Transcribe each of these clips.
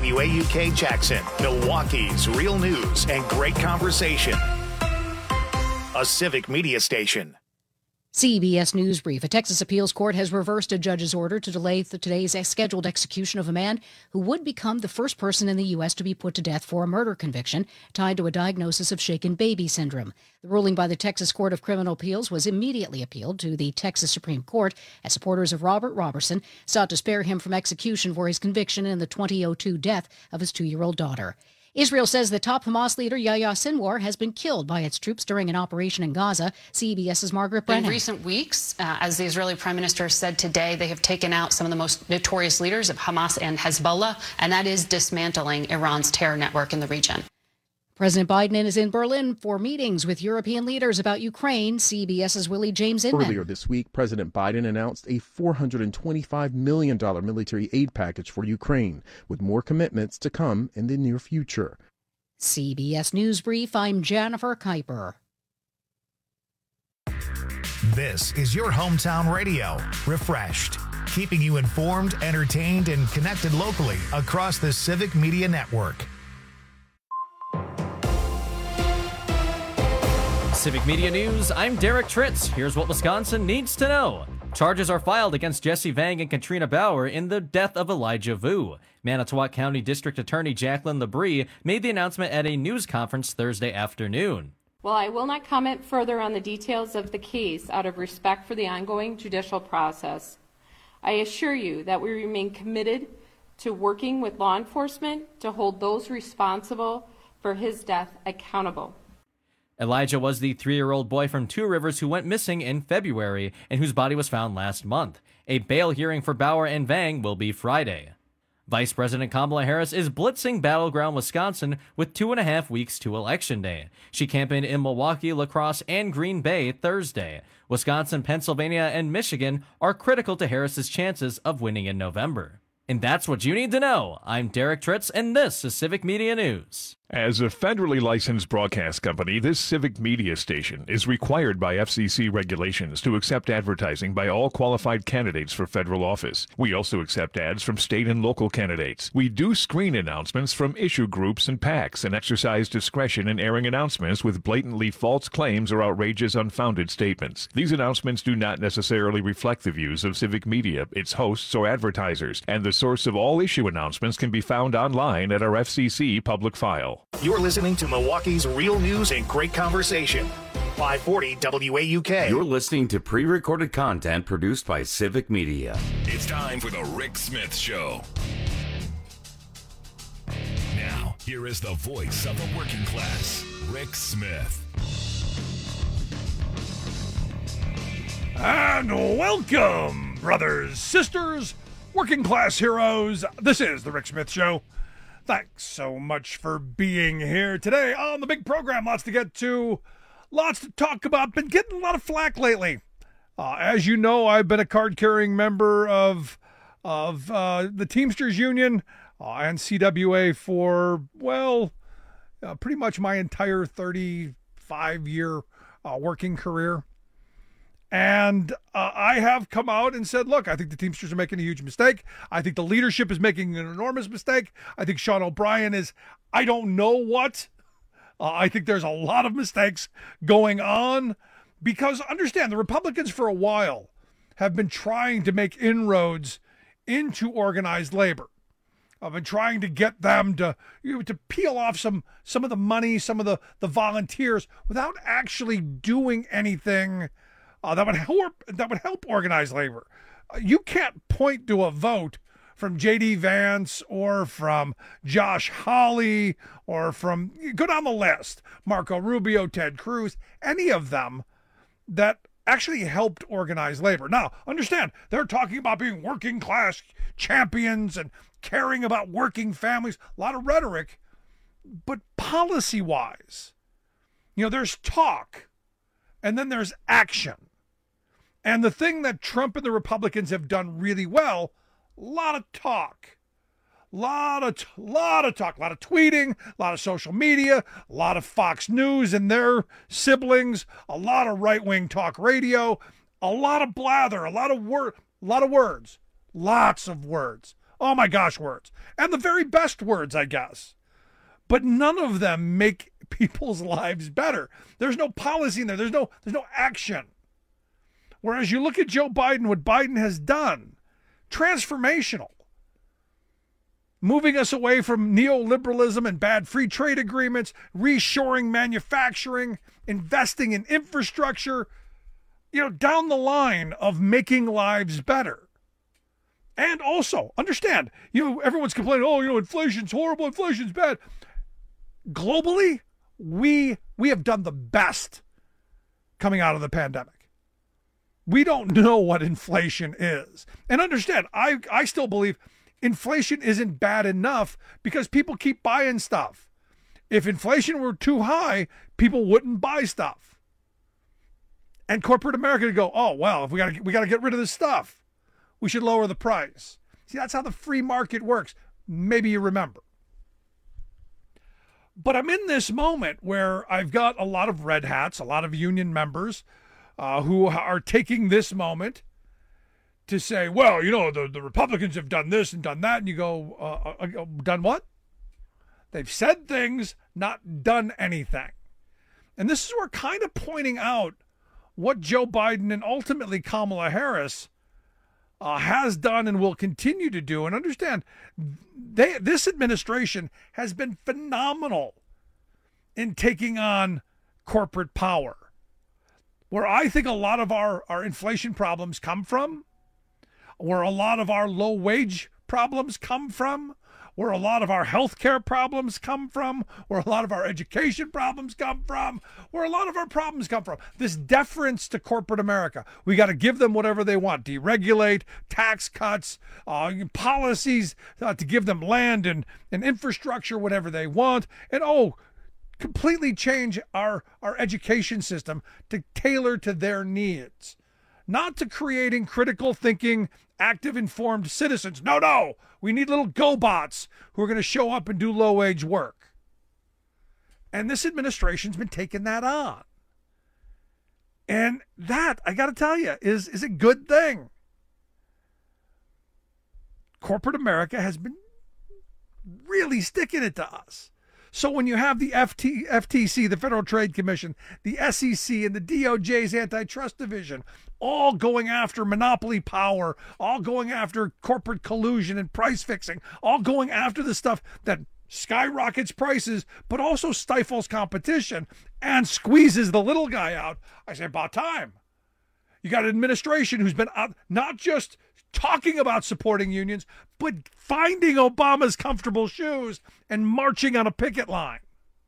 WAUK Jackson, Milwaukee's real news and great conversation. A civic media station. CBS News Brief. A Texas appeals court has reversed a judge's order to delay today's scheduled execution of a man who would become the first person in the U.S. to be put to death for a murder conviction tied to a diagnosis of shaken baby syndrome. The ruling by the Texas Court of Criminal Appeals was immediately appealed to the Texas Supreme Court as supporters of Robert Robertson sought to spare him from execution for his conviction in the 2002 death of his 2-year-old daughter. Israel says the top Hamas leader, Yahya Sinwar, has been killed by its troops during an operation in Gaza. CBS's Margaret Brennan. In recent weeks, as the Israeli Prime Minister said today, they have taken out some of the most notorious leaders of Hamas and Hezbollah, and that is dismantling Iran's terror network in the region. President Biden is in Berlin for meetings with European leaders about Ukraine. CBS's Willie James Inman. Earlier this week, President Biden announced a $425 million military aid package for Ukraine, with more commitments to come in the near future. CBS News Brief, I'm Jennifer Kuiper. This is your hometown radio, Refreshed, keeping you informed, entertained, and connected locally across the Civic Media Network. Civic Media News, I'm Derek Tritz. Here's what Wisconsin needs to know. Charges are filed against Jesse Vang and Katrina Bauer in the death of Elijah Vu. Manitowoc County District Attorney Jacqueline Labrie made the announcement at a news conference Thursday afternoon. While I will not comment further on the details of the case out of respect for the ongoing judicial process, I assure you that we remain committed to working with law enforcement to hold those responsible for his death accountable. Elijah was the 3-year-old boy from Two Rivers who went missing in February and whose body was found last month. A bail hearing for Bauer and Vang will be Friday. Vice President Kamala Harris is blitzing battleground Wisconsin with 2.5 weeks to Election Day. She campaigned in Milwaukee, La Crosse, and Green Bay Thursday. Wisconsin, Pennsylvania, and Michigan are critical to Harris's chances of winning in November. And that's what you need to know. I'm Derek Tritz, and this is Civic Media News. As a federally licensed broadcast company, this civic media station is required by FCC regulations to accept advertising by all qualified candidates for federal office. We also accept ads from state and local candidates. We do screen announcements from issue groups and PACs and exercise discretion in airing announcements with blatantly false claims or outrageous, unfounded statements. These announcements do not necessarily reflect the views of Civic Media, its hosts, or advertisers, and the source of all issue announcements can be found online at our FCC public file. You're listening to Milwaukee's real news and great conversation. 540 WAUK. You're listening to pre-recorded content produced by Civic Media. It's time for the Rick Smith Show. Now, here is the voice of the working class, Rick Smith. And welcome, brothers, sisters, working class heroes. This is the Rick Smith Show. Thanks so much for being here today on the big program. Lots to get to, lots to talk about. Been getting a lot of flack lately. As you know, I've been a card-carrying member of the Teamsters Union and CWA for, pretty much my entire 35-year working career. And I have come out and said, look, I think the Teamsters are making a huge mistake. I think the leadership is making an enormous mistake. I think Sean O'Brien is, I don't know what. I think there's a lot of mistakes going on because, understand, the Republicans for a while have been trying to make inroads into organized labor. I've been trying to get them to peel off some of the money, some of the volunteers without actually doing anything that would help organized labor. You can't point to a vote from J.D. Vance or from Josh Hawley or from, go down the list, Marco Rubio, Ted Cruz, any of them that actually helped organize labor. Now, understand, they're talking about being working class champions and caring about working families, a lot of rhetoric, but policy-wise, there's talk and then there's action. And the thing that Trump and the Republicans have done really well, a lot of talk, a lot of talk, a lot of tweeting, a lot of social media, a lot of Fox News and their siblings, a lot of right-wing talk radio, a lot of blather, a lot of words, lots of words, Oh my gosh, words. And the very best words, I guess. But none of them make people's lives better. There's no policy in there. There's no action. Whereas you look at Joe Biden, what Biden has done, transformational. Moving us away from neoliberalism and bad free trade agreements, reshoring manufacturing, investing in infrastructure, down the line of making lives better. And also, understand, everyone's complaining, inflation's horrible, inflation's bad. Globally, we have done the best coming out of the pandemic. We don't know what inflation is. And understand, I still believe inflation isn't bad enough because people keep buying stuff. If inflation were too high, people wouldn't buy stuff. And corporate America would go, oh, well, if we got to get rid of this stuff, we should lower the price. See, that's how the free market works. Maybe you remember. But I'm in this moment where I've got a lot of red hats, a lot of union members who are taking this moment to say, well, the Republicans have done this and done that. And you go, done what? They've said things, not done anything. And this is where kind of pointing out what Joe Biden and ultimately Kamala Harris has done and will continue to do. And understand, this administration has been phenomenal in taking on corporate power. Where I think a lot of our inflation problems come from, where a lot of our low wage problems come from, where a lot of our healthcare problems come from, where a lot of our education problems come from, where a lot of our problems come from. This deference to corporate America. We got to give them whatever they want. Deregulate, tax cuts, policies to give them land and infrastructure, whatever they want. And completely change our education system to tailor to their needs. Not to creating critical thinking, active, informed citizens. No. We need little GoBots who are going to show up and do low-wage work. And this administration's been taking that on. And that, I got to tell you, is a good thing. Corporate America has been really sticking it to us. So when you have the FTC, the Federal Trade Commission, the SEC, and the DOJ's Antitrust Division all going after monopoly power, all going after corporate collusion and price fixing, all going after the stuff that skyrockets prices, but also stifles competition and squeezes the little guy out, I say, about time. You got an administration who's been out, not just talking about supporting unions, but finding Obama's comfortable shoes and marching on a picket line.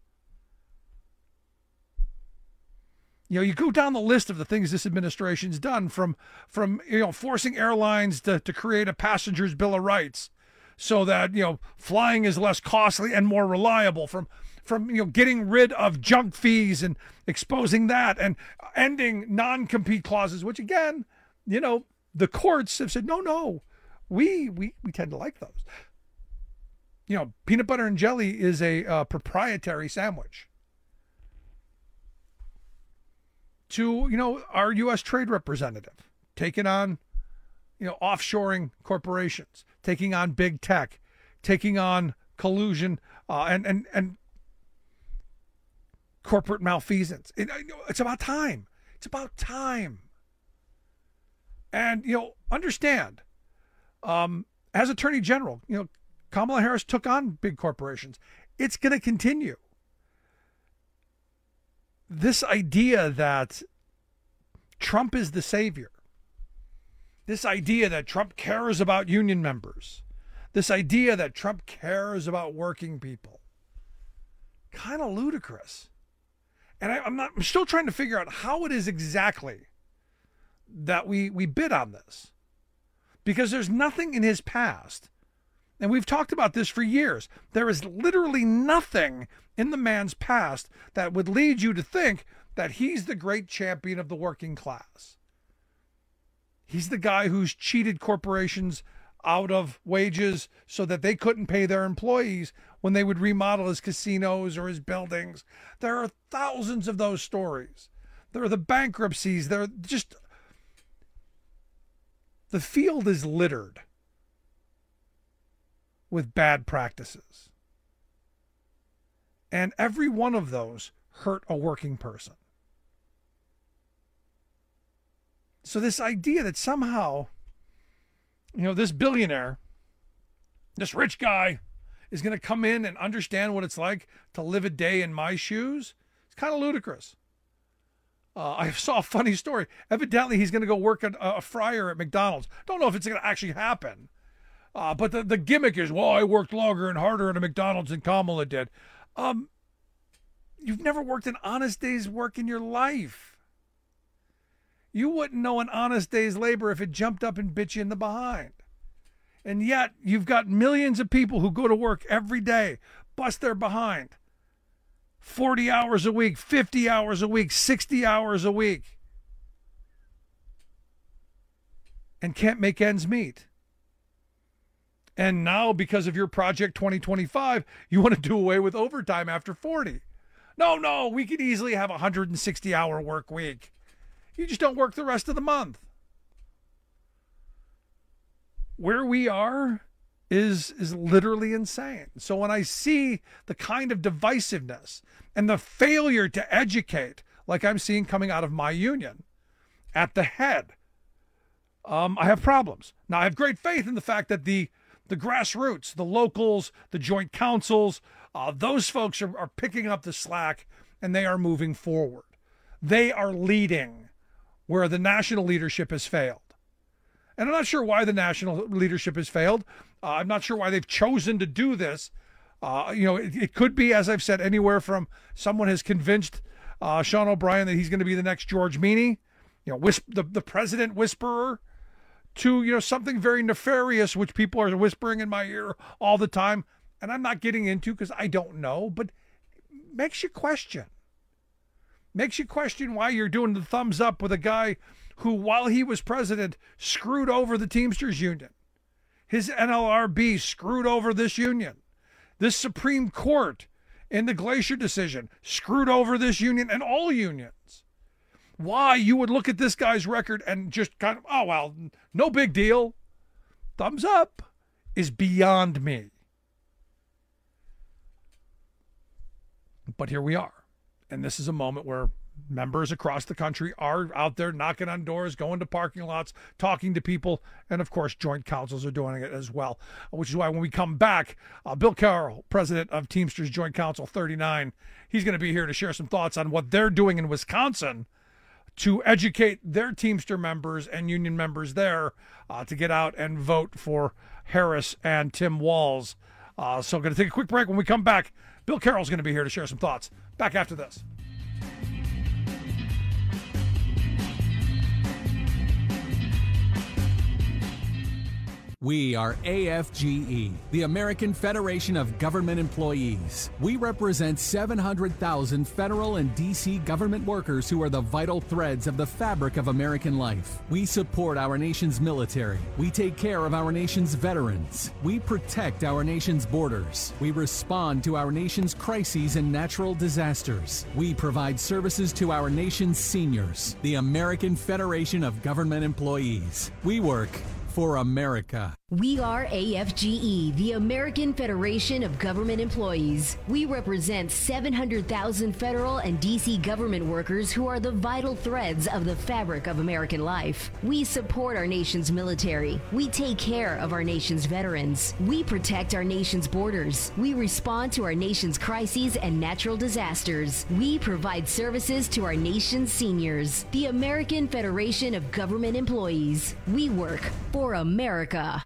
You go down the list of the things this administration's done, from forcing airlines to create a passenger's bill of rights so that flying is less costly and more reliable, from getting rid of junk fees and exposing that, and ending non-compete clauses, which again, the courts have said, no, we tend to like those. Peanut butter and jelly is a proprietary sandwich. To, our U.S. trade representative, taking on, offshoring corporations, taking on big tech, taking on collusion and corporate malfeasance. It's about time. It's about time. And, understand, as Attorney General, Kamala Harris took on big corporations. It's going to continue. This idea that Trump is the savior, this idea that Trump cares about union members, this idea that Trump cares about working people, kind of ludicrous. And I'm still trying to figure out how it is exactly that we bid on this, because there's nothing in his past, and we've talked about this for years. There is literally nothing in the man's past that would lead you to think that he's the great champion of the working class. He's the guy who's cheated corporations out of wages so that they couldn't pay their employees when they would remodel his casinos or his buildings. There are thousands of those stories. There are the bankruptcies. There are just... The field is littered with bad practices. And every one of those hurt a working person. So this idea that somehow, this billionaire, this rich guy is going to come in and understand what it's like to live a day in my shoes, it's kind of ludicrous. I saw a funny story. Evidently, he's going to go work at a fryer at McDonald's. Don't know if it's going to actually happen. But the gimmick is, well, I worked longer and harder at a McDonald's than Kamala did. You've never worked an honest day's work in your life. You wouldn't know an honest day's labor if it jumped up and bit you in the behind. And yet, you've got millions of people who go to work every day, bust their behind. 40 hours a week, 50 hours a week, 60 hours a week. And can't make ends meet. And now, because of your Project 2025, you want to do away with overtime after 40. No, we could easily have a 160-hour work week. You just don't work the rest of the month. Where we are is literally insane. So when I see the kind of divisiveness and the failure to educate, like I'm seeing coming out of my union at the head, I have problems. Now, I have great faith in the fact that the grassroots, the locals, the joint councils, those folks are picking up the slack and they are moving forward. They are leading where the national leadership has failed. And I'm not sure why the national leadership has failed. I'm not sure why they've chosen to do this. It could be, as I've said, anywhere from someone has convinced Sean O'Brien that he's going to be the next George Meany, the president whisperer, to something very nefarious, which people are whispering in my ear all the time. And I'm not getting into because I don't know, but makes you question. Makes you question why you're doing the thumbs up with a guy who, while he was president, screwed over the Teamsters Union. His NLRB screwed over this union. This Supreme Court, in the Glacier decision, screwed over this union and all unions. Why you would look at this guy's record and just kind of, oh, well, no big deal. Thumbs up is beyond me. But here we are. And this is a moment where members across the country are out there knocking on doors, going to parking lots, talking to people, and of course joint councils are doing it as well, which is why when we come back, Bill Carroll, president of Teamsters Joint Council 39, he's going to be here to share some thoughts on what they're doing in Wisconsin to educate their Teamster members and union members there to get out and vote for Harris and Tim Walz. So I'm going to take a quick break. When we come back, Bill Carroll's going to be here to share some thoughts. Back after this. We are AFGE, the American Federation of Government Employees. We represent 700,000 federal and D.C. government workers who are the vital threads of the fabric of American life. We support our nation's military. We take care of our nation's veterans. We protect our nation's borders. We respond to our nation's crises and natural disasters. We provide services to our nation's seniors. The American Federation of Government Employees. We work for America. We are AFGE, the American Federation of Government Employees. We represent 700,000 federal and D.C. government workers who are the vital threads of the fabric of American life. We support our nation's military. We take care of our nation's veterans. We protect our nation's borders. We respond to our nation's crises and natural disasters. We provide services to our nation's seniors. The American Federation of Government Employees. We work for America.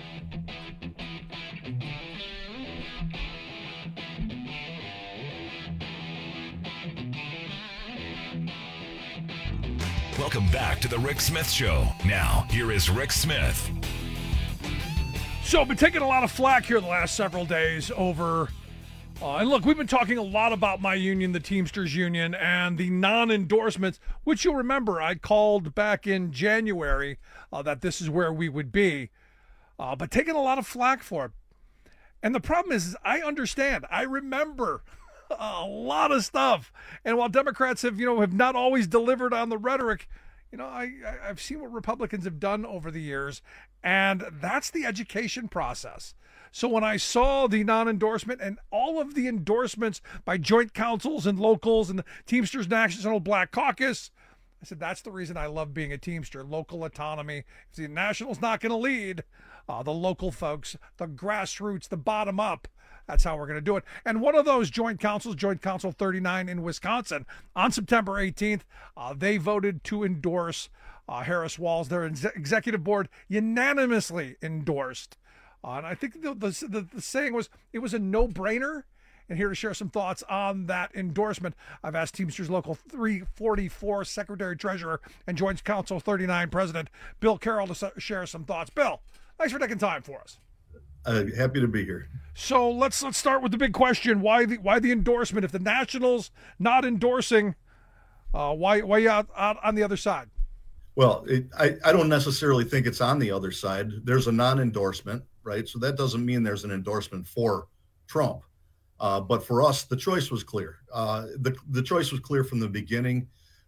Welcome back to the Rick Smith Show. Now, here is Rick Smith. So, I've been taking a lot of flack here the last several days over, and look, we've been talking a lot about my union, the Teamsters Union, and the non-endorsements, which you'll remember I called back in January that this is where we would be, but taking a lot of flack for it. And the problem is I understand. I remember a lot of stuff. And while Democrats have not always delivered on the rhetoric, I've seen what Republicans have done over the years, and that's the education process. So when I saw the non-endorsement and all of the endorsements by joint councils and locals and the Teamsters National Black Caucus, I said, that's the reason I love being a Teamster, local autonomy. If the National's not going to lead, the local folks, the grassroots, the bottom up, that's how we're going to do it. And one of those joint councils, Joint Council 39 in Wisconsin, on September 18th, they voted to endorse Harris Walz. Their executive board unanimously endorsed. And I think the saying was, it was a no-brainer. And here to share some thoughts on that endorsement, I've asked Teamsters Local 344 Secretary-Treasurer and Joint Council 39 President Bill Carroll to share some thoughts. Bill, thanks for taking time for us. Happy to be here. So let's start with the big question: why the endorsement? If the Nationals not endorsing, why you out on the other side? Well, I don't necessarily think it's on the other side. There's a non-endorsement, right? So that doesn't mean there's an endorsement for Trump. But for us, the choice was clear. The choice was clear from the beginning.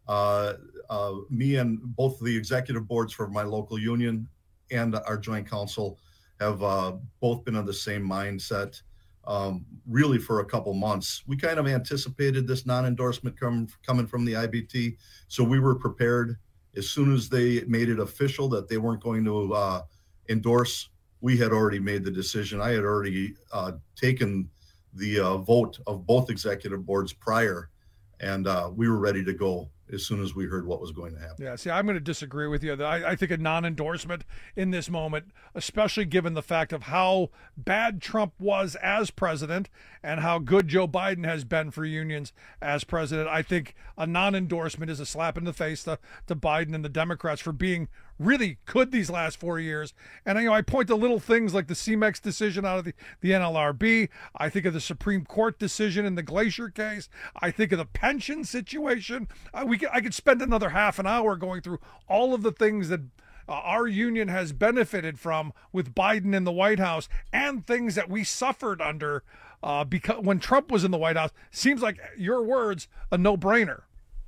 Me and both the executive boards for my local union and our joint council have both been on the same mindset really for a couple months. We kind of anticipated this non-endorsement coming from the IBT, so we were prepared. As soon as they made it official that they weren't going to endorse, we had already made the decision. I had already taken the vote of both executive boards prior, and we were ready to go as soon as we heard what was going to happen. Yeah, see, I'm going to disagree with you. I think a non-endorsement in this moment, especially given the fact of how bad Trump was as president and how good Joe Biden has been for unions as president, I think a non-endorsement is a slap in the face to Biden and the Democrats for being really good these last 4 years. And I point to little things like the CMEX decision out of the NLRB. I think of the Supreme Court decision in the Glacier case. I think of the pension situation. I could spend another half an hour going through all of the things that our union has benefited from with Biden in the White House, and things that we suffered under because when Trump was in the White House. Seems like, your words, a no-brainer.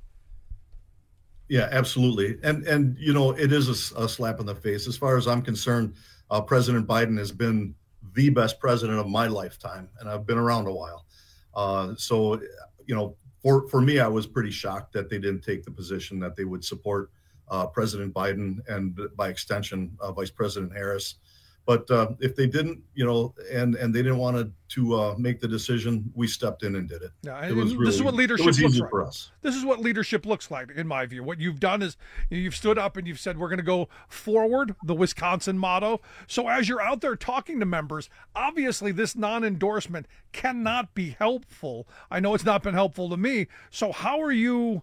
Yeah, absolutely. And you know, it is a slap in the face. As far as I'm concerned, President Biden has been the best president of my lifetime, and I've been around a while. So, you know, for me, I was pretty shocked that they didn't take the position that they would support President Biden and, by extension, Vice President Harris. But if they didn't, you know, and they didn't want to make the decision, we stepped in and did it. Yeah, it was really, this is what leadership looks looks easy like for us. This is what leadership looks like, in my view. What you've done is you've stood up and you've said, we're going to go forward, the Wisconsin motto. So as you're out there talking to members, obviously this non-endorsement cannot be helpful. I know it's not been helpful to me. So how are you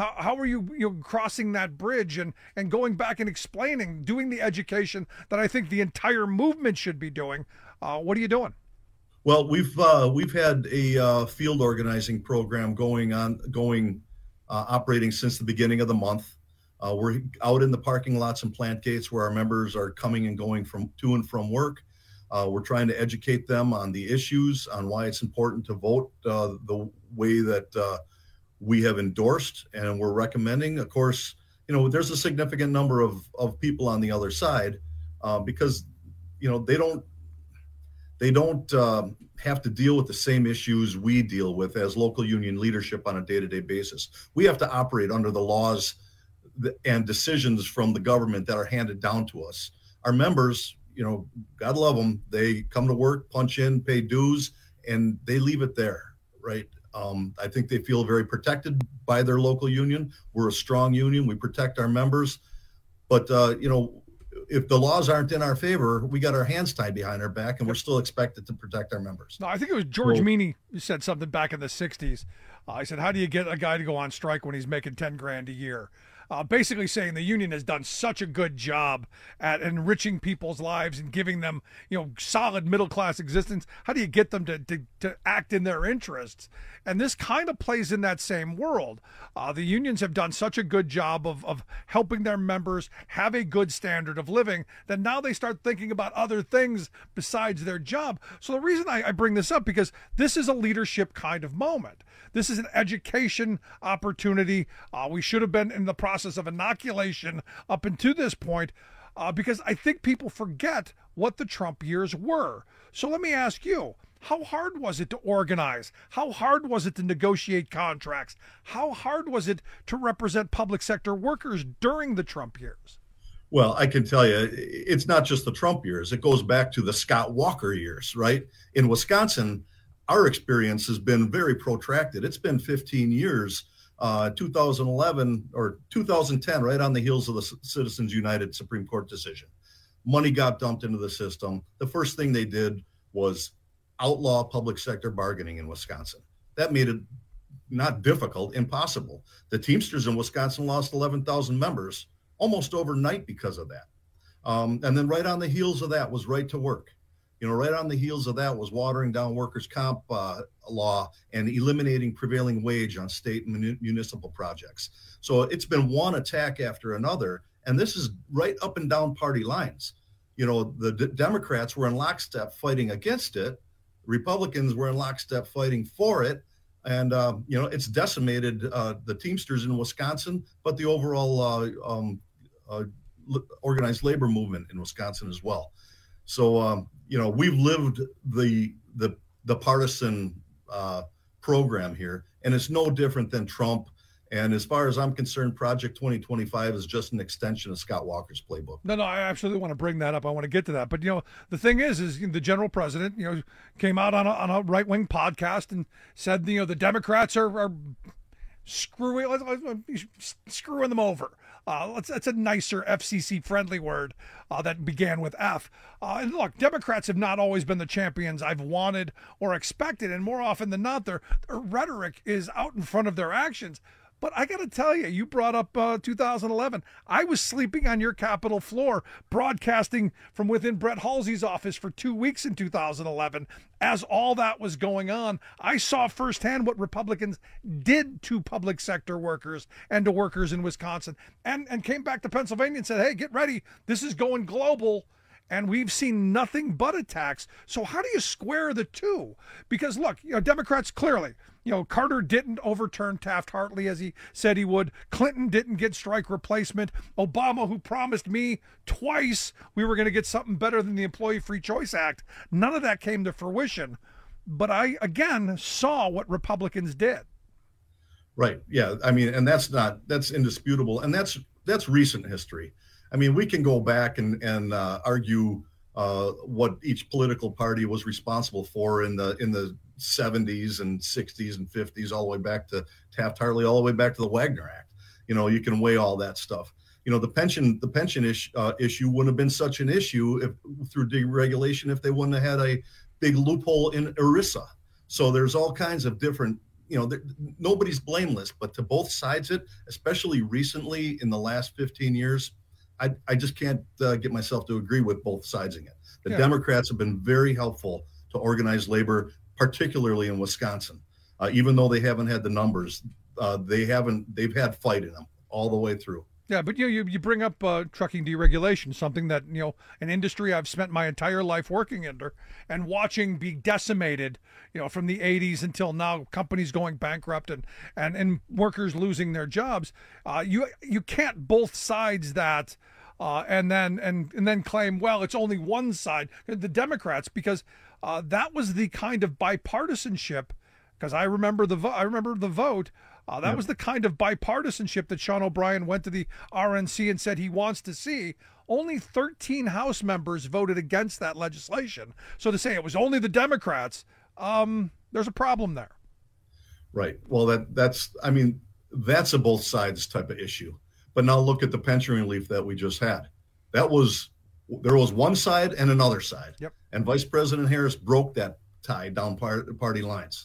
crossing that bridge and going back and explaining, doing the education that I think the entire movement should be doing? What are you doing? Well, we've had a field organizing program operating since the beginning of the month. We're out in the parking lots and plant gates where our members are coming and going to and from work. We're trying to educate them on the issues, on why it's important to vote the way that we have endorsed and we're recommending. Of course, you know, there's a significant number of people on the other side because, you know, they don't have to deal with the same issues we deal with as local union leadership on a day-to-day basis. We have to operate under the laws and decisions from the government that are handed down to us. Our members, you know, God love them, they come to work, punch in, pay dues, and they leave it there, right? I think they feel very protected by their local union. We're a strong union. We protect our members. But, you know, if the laws aren't in our favor, we got our hands tied behind our back, and we're still expected to protect our members. No, I think it was George Meany who said something back in the 60s. He said, how do you get a guy to go on strike when he's making $10,000 a year? Basically saying the union has done such a good job at enriching people's lives and giving them, you know, solid middle-class existence. How do you get them to act in their interests? And this kind of plays in that same world. The unions have done such a good job of helping their members have a good standard of living that now they start thinking about other things besides their job. So the reason I bring this up, because this is a leadership kind of moment. This is an education opportunity. We should have been in the process of inoculation up until this point. because I think people forget what the Trump years were. So let me ask you, how hard was it to organize? How hard was it to negotiate contracts? How hard was it to represent public sector workers during the Trump years? Well, I can tell you, it's not just the Trump years. It goes back to the Scott Walker years, right? In Wisconsin, our experience has been very protracted. It's been 15 years, 2011 or 2010, right on the heels of the Citizens United Supreme Court decision. Money got dumped into the system. The first thing they did was outlaw public sector bargaining in Wisconsin. That made it not difficult, impossible. The Teamsters in Wisconsin lost 11,000 members almost overnight because of that. And then right on the heels of that was right to work. Right on the heels of that was watering down workers' comp law and eliminating prevailing wage on state and municipal projects. So it's been one attack after another, and this is right up and down party lines. The Democrats were in lockstep fighting against it. Republicans were in lockstep fighting for it. And, it's decimated the Teamsters in Wisconsin, but the overall organized labor movement in Wisconsin as well. So, we've lived the partisan program here, and it's no different than Trump. And as far as I'm concerned, Project 2025 is just an extension of Scott Walker's playbook. No, I absolutely want to bring that up. I want to get to that. But, the thing is the general president, came out on a right-wing podcast and said, the Democrats are screwing them over. That's a nicer FCC-friendly word that began with F. And look, Democrats have not always been the champions I've wanted or expected, and more often than not, their rhetoric is out in front of their actions. But I got to tell you, you brought up 2011. I was sleeping on your Capitol floor, broadcasting from within Brett Halsey's office for 2 weeks in 2011. As all that was going on, I saw firsthand what Republicans did to public sector workers and to workers in Wisconsin, and came back to Pennsylvania and said, hey, get ready. This is going global. And we've seen nothing but attacks. So how do you square the two? Because look, Democrats clearly, Carter didn't overturn Taft-Hartley as he said he would. Clinton didn't get strike replacement. Obama, who promised me twice we were going to get something better than the Employee Free Choice Act, none of that came to fruition. But I, again, saw what Republicans did. Right. Yeah. I mean, and that's indisputable. And that's recent history. I mean, we can go back and argue what each political party was responsible for in the 70s and 60s and 50s, all the way back to Taft-Hartley, all the way back to the Wagner Act. You can weigh all that stuff. The pension issue wouldn't have been such an issue through deregulation if they wouldn't have had a big loophole in ERISA. So there's all kinds of different. Nobody's blameless, but to both sides, especially recently in the last 15 years. I just can't get myself to agree with both sides in it. The Democrats have been very helpful to organized labor, particularly in Wisconsin. Even though they haven't had the numbers, they've had fight in them all the way through. Yeah, but you bring up trucking deregulation, something that an industry I've spent my entire life working under and watching be decimated, from the 80s until now, companies going bankrupt and workers losing their jobs. You can't both sides that and then claim, well, it's only one side, the Democrats, because that was the kind of bipartisanship. Because I remember the vote. That was the kind of bipartisanship that Sean O'Brien went to the RNC and said he wants to see. Only 13 House members voted against that legislation. So to say it was only the Democrats, there's a problem there. Right. Well, that's a both sides type of issue. But now look at the pension relief that we just had. There was one side and another side. Yep. And Vice President Harris broke that tie down party lines.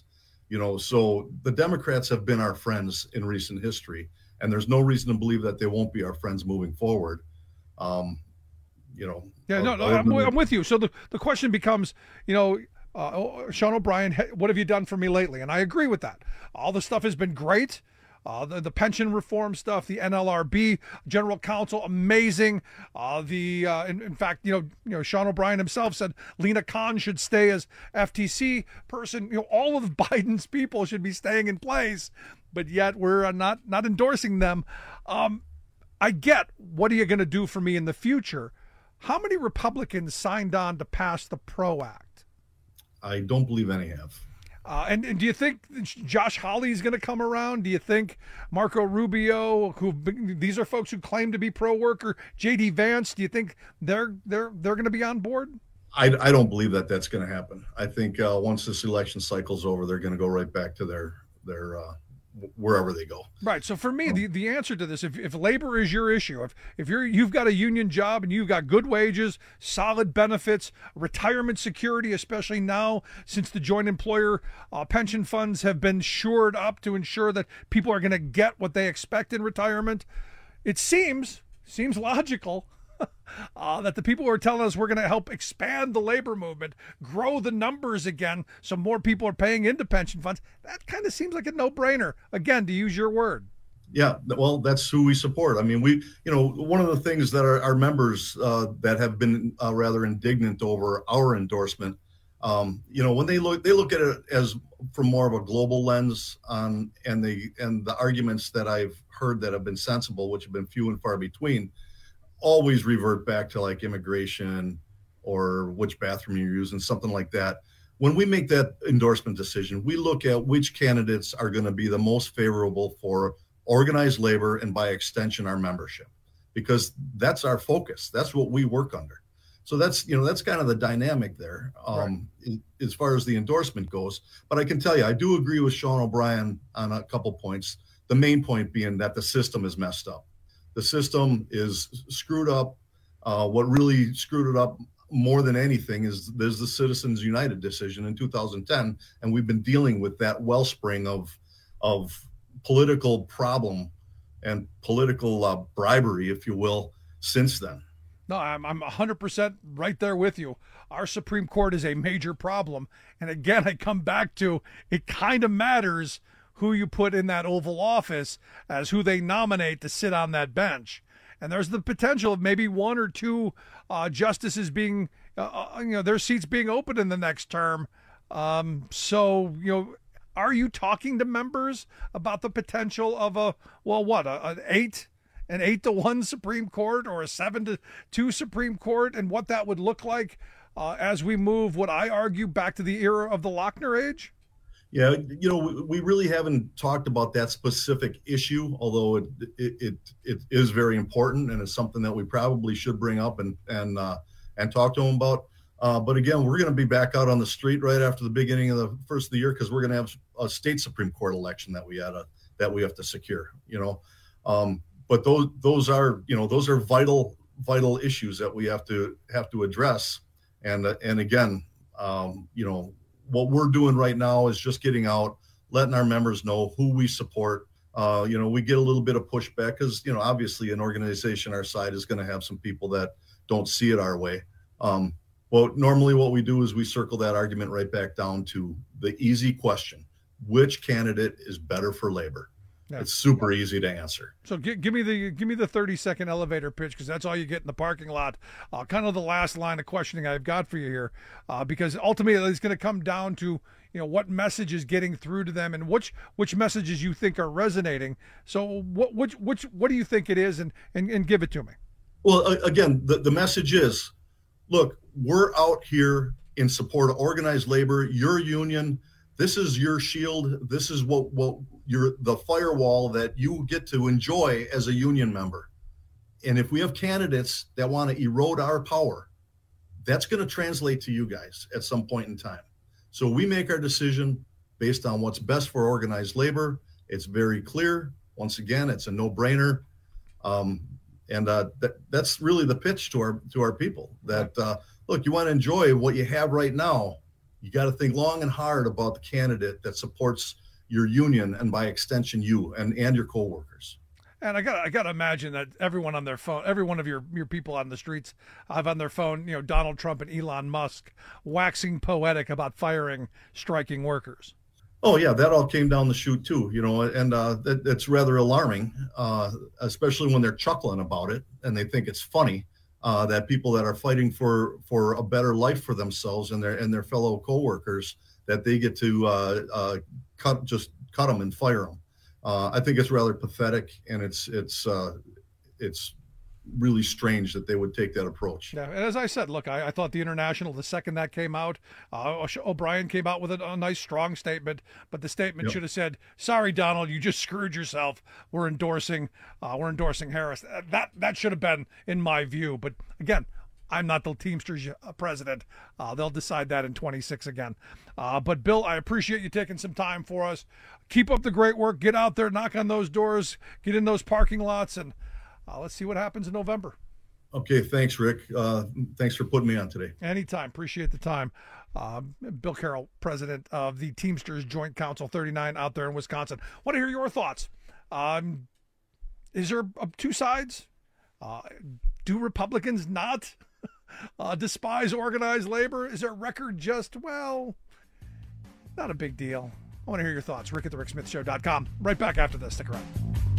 So the Democrats have been our friends in recent history, and there's no reason to believe that they won't be our friends moving forward. I'm with you. So the question becomes, Sean O'Brien, what have you done for me lately? And I agree with that. All the stuff has been great. The pension reform stuff, the NLRB, General Counsel, amazing. In fact, Sean O'Brien himself said Lena Khan should stay as FTC person. All of Biden's people should be staying in place, but yet we're not endorsing them. I get, what are you going to do for me in the future? How many Republicans signed on to pass the PRO Act? I don't believe any have. And do you think Josh Hawley is going to come around? Do you think Marco Rubio, these are folks who claim to be pro-worker, J.D. Vance, do you think they're going to be on board? I don't believe that that's going to happen. I think once this election cycle's over, they're going to go right back to their wherever they go. Right. So for me, the answer to this, if labor is your issue, if you've got a union job and you've got good wages, solid benefits, retirement security, especially now since the joint employer pension funds have been shored up to ensure that people are going to get what they expect in retirement, it seems logical that the people who are telling us we're going to help expand the labor movement, grow the numbers again so more people are paying into pension funds, that kind of seems like a no-brainer, again, to use your word. Yeah, well, that's who we support. I mean, one of the things that our members that have been rather indignant over our endorsement, when they look at it as from more of a global lens and the arguments that I've heard that have been sensible, which have been few and far between, always revert back to like immigration or which bathroom you're using, something like that. When we make that endorsement decision, we look at which candidates are going to be the most favorable for organized labor and by extension, our membership, because that's our focus. That's what we work under. So that's kind of the dynamic there as far as the endorsement goes. But I can tell you, I do agree with Sean O'Brien on a couple points. The main point being that the system is messed up. The system is screwed up. What really screwed it up more than anything is there's the Citizens United decision in 2010, and we've been dealing with that wellspring of political problem and political bribery, if you will, since then. No, I'm 100% right there with you. Our Supreme Court is a major problem. And again, I come back to it kind of matters who you put in that Oval Office as who they nominate to sit on that bench. And there's the potential of maybe one or two justices being, their seats being open in the next term. Are you talking to members about the potential of an 8-1 Supreme Court or a 7-2 Supreme Court, and what that would look like as we move, what I argue, back to the era of the Lochner age? Yeah, we really haven't talked about that specific issue, although it is very important, and it's something that we probably should bring up and talk to them about. But again, we're going to be back out on the street right after the beginning of the first of the year, because we're going to have a state Supreme Court election that we have to secure. But those are vital issues that we have to address. And again, what we're doing right now is just getting out, letting our members know who we support. We get a little bit of pushback because, obviously an organization our side is going to have some people that don't see it our way. Well, normally what we do is we circle that argument right back down to the easy question: which candidate is better for labor? Yeah. It's super easy to answer. So give me the 30-second elevator pitch, because that's all you get in the parking lot. Kind of the last line of questioning I've got for you here, because ultimately it's going to come down to what message is getting through to them and which messages you think are resonating. So what do you think it is, and give it to me. Well, again, the message is, look, we're out here in support of organized labor. Your union. This is your shield. This is what the firewall that you get to enjoy as a union member. And if we have candidates that want to erode our power, that's going to translate to you guys at some point in time. So we make our decision based on what's best for organized labor. It's very clear. Once again, it's a no-brainer. That's really the pitch to our people. That look, you want to enjoy what you have right now. You got to think long and hard about the candidate that supports your union and by extension you and your coworkers. And I got to imagine that everyone on their phone, every one of your people on the streets have on their phone, Donald Trump and Elon Musk waxing poetic about firing striking workers. Oh yeah, that all came down the chute too, and that's rather alarming, especially when they're chuckling about it and they think it's funny. That people that are fighting for a better life for themselves and their fellow coworkers, that they get to cut them and fire them. I think it's rather pathetic, and it's really strange that they would take that approach. Yeah, and as I said, look, I thought the International, the second that came out, O'Brien came out with a nice, strong statement, but the statement should have said, "Sorry, Donald, you just screwed yourself. We're endorsing Harris." That should have been, in my view. But again, I'm not the Teamsters president. They'll decide that in 26 again. But Bill, I appreciate you taking some time for us. Keep up the great work. Get out there, knock on those doors, get in those parking lots, and let's see what happens in November. Okay, thanks, Rick. Thanks for putting me on today. Anytime. Appreciate the time. Bill Carroll, president of the Teamsters Joint Council 39 out there in Wisconsin. Want to hear your thoughts. Is there two sides? Do Republicans not despise organized labor? Is their record just, well, not a big deal? I want to hear your thoughts. Rick at the ricksmithshow.com. Right back after this. Stick around.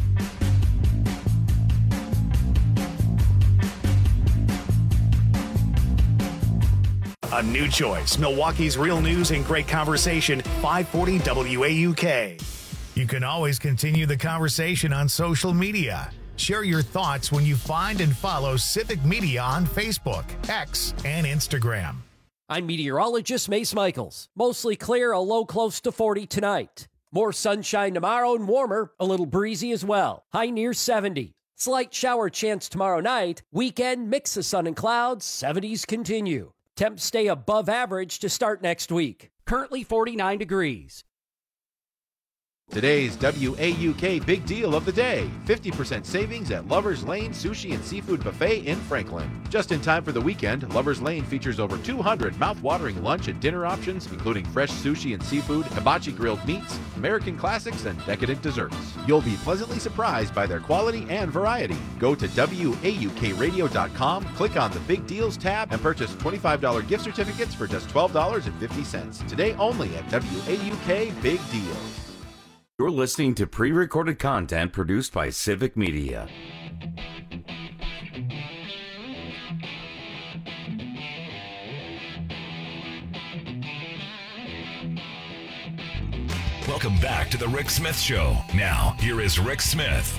A new choice. Milwaukee's real news and great conversation. 540 WAUK. You can always continue the conversation on social media. Share your thoughts when you find and follow Civic Media on Facebook, X, and Instagram. I'm meteorologist Mace Michaels. Mostly clear, a low close to 40 tonight. More sunshine tomorrow and warmer, a little breezy as well. High near 70. Slight shower chance tomorrow night. Weekend, mix of sun and clouds. 70s continue. Temps stay above average to start next week. Currently 49 degrees. Today's WAUK Big Deal of the Day. 50% savings at Lover's Lane Sushi and Seafood Buffet in Franklin. Just in time for the weekend, Lover's Lane features over 200 mouth-watering lunch and dinner options, including fresh sushi and seafood, hibachi grilled meats, American classics, and decadent desserts. You'll be pleasantly surprised by their quality and variety. Go to WAUKradio.com, click on the Big Deals tab, and purchase $25 gift certificates for just $12.50. Today only at WAUK Big Deals. You're listening to pre-recorded content produced by Civic Media. Welcome back to the Rick Smith Show. Now, here is Rick Smith.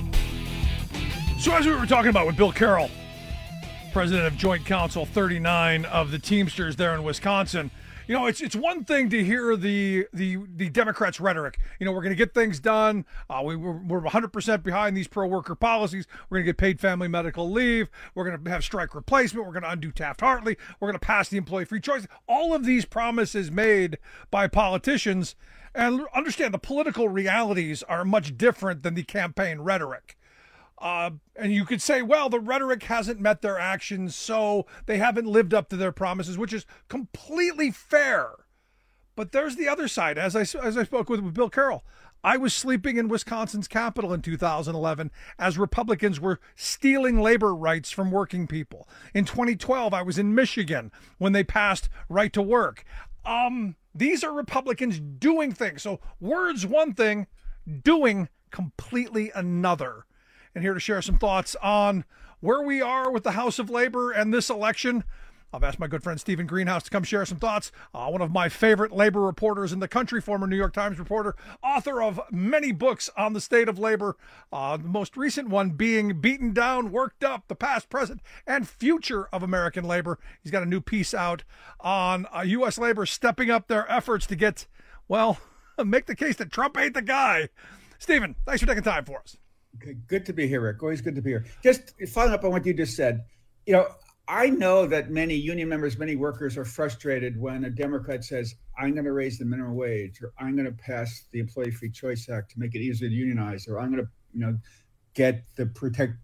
So as we were talking about with Bill Carroll, president of Joint Council 39 of the Teamsters there in Wisconsin, you know, it's one thing to hear the Democrats' rhetoric. You know, we're going to get things done. We're 100% behind these pro-worker policies. We're going to get paid family medical leave. We're going to have strike replacement. We're going to undo Taft-Hartley. We're going to pass the employee free choice. All of these promises made by politicians. And understand the political realities are much different than the campaign rhetoric. And you could say, well, the rhetoric hasn't met their actions, so they haven't lived up to their promises, which is completely fair. But there's the other side. As I spoke with Bill Carroll, I was sleeping in Wisconsin's capital in 2011 as Republicans were stealing labor rights from working people. In 2012, I was in Michigan when they passed right to work. These are Republicans doing things. So words one thing, doing completely another. And here to share some thoughts on where we are with the House of Labor and this election, I've asked my good friend Stephen Greenhouse to come share some thoughts. One of my favorite labor reporters in the country, former New York Times reporter, author of many books on the state of labor, the most recent one being Beaten Down, Worked Up, the Past, Present, and Future of American Labor. He's got a new piece out on U.S. labor stepping up their efforts to get, well, make the case that Trump ain't the guy. Stephen, thanks for taking time for us. Okay, good to be here, Rick. Always good to be here. Just following up on what you just said, you know, I know that many union members, many workers are frustrated when a Democrat says, I'm going to raise the minimum wage, or I'm going to pass the Employee Free Choice Act to make it easier to unionize, or I'm going to, you know, get the Protecting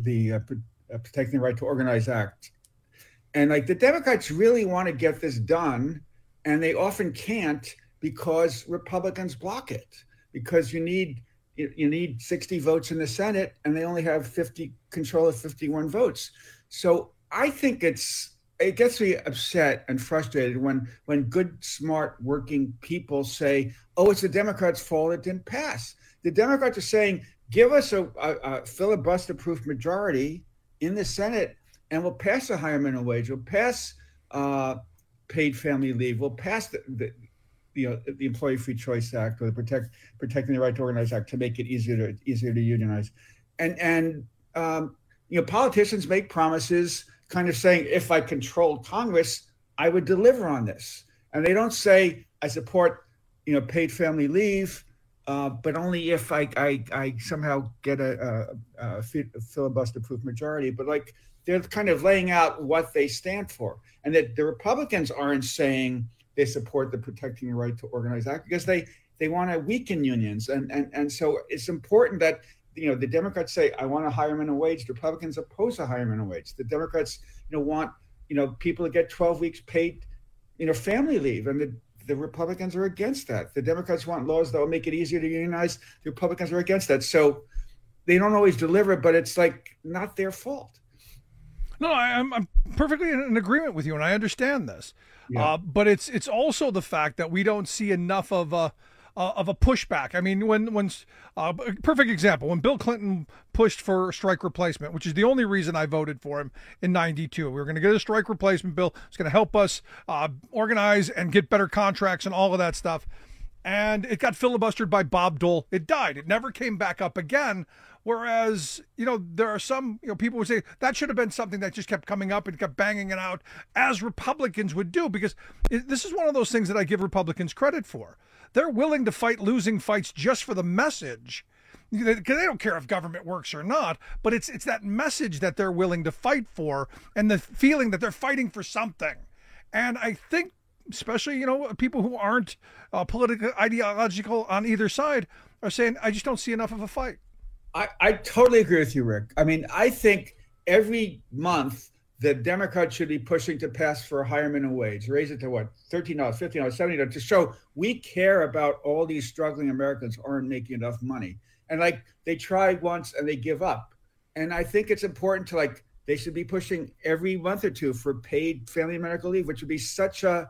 the Right to Organize Act. And like the Democrats really want to get this done, and they often can't because Republicans block it, because you need 60 votes in the Senate, and they only have control of 51 votes. So I think it gets me upset and frustrated when good, smart, working people say, oh, it's the Democrats' fault it didn't pass. The Democrats are saying, give us a filibuster-proof majority in the Senate, and we'll pass a higher minimum wage. We'll pass paid family leave. We'll pass the Employee Free Choice Act, or the Protecting the Right to Organize Act, to make it easier to unionize. And politicians make promises kind of saying, if I controlled Congress, I would deliver on this. And they don't say, I support, paid family leave, but only if I somehow get a filibuster-proof majority. But like, they're kind of laying out what they stand for. And that the Republicans aren't saying they support the Protecting the Right to Organize Act because they want to weaken unions. And so it's important that, the Democrats say, I want a higher minimum wage. The Republicans oppose a higher minimum wage. The Democrats, want, people to get 12 weeks paid, family leave. And the Republicans are against that. The Democrats want laws that will make it easier to unionize. The Republicans are against that. So they don't always deliver, but it's like not their fault. No, I'm perfectly in agreement with you, and I understand this. Yeah. But it's also the fact that we don't see enough of a pushback. I mean, when perfect example, when Bill Clinton pushed for strike replacement, which is the only reason I voted for him in '92. We were going to get a strike replacement bill. It's going to help us organize and get better contracts and all of that stuff. And it got filibustered by Bob Dole. It died. It never came back up again. Whereas, there are some, people would say that should have been something that just kept coming up and kept banging it out, as Republicans would do, because this is one of those things that I give Republicans credit for. They're willing to fight losing fights just for the message, because they don't care if government works or not, but it's that message that they're willing to fight for and the feeling that they're fighting for something. And I think, especially, people who aren't politically ideological on either side are saying, I just don't see enough of a fight. I totally agree with you, Rick. I mean, I think every month the Democrats should be pushing to pass for a higher minimum wage, raise it to what, $13, $15, $17, to show we care about all these struggling Americans who aren't making enough money. And like, they try once and they give up. And I think it's important to they should be pushing every month or two for paid family and medical leave, which would be such a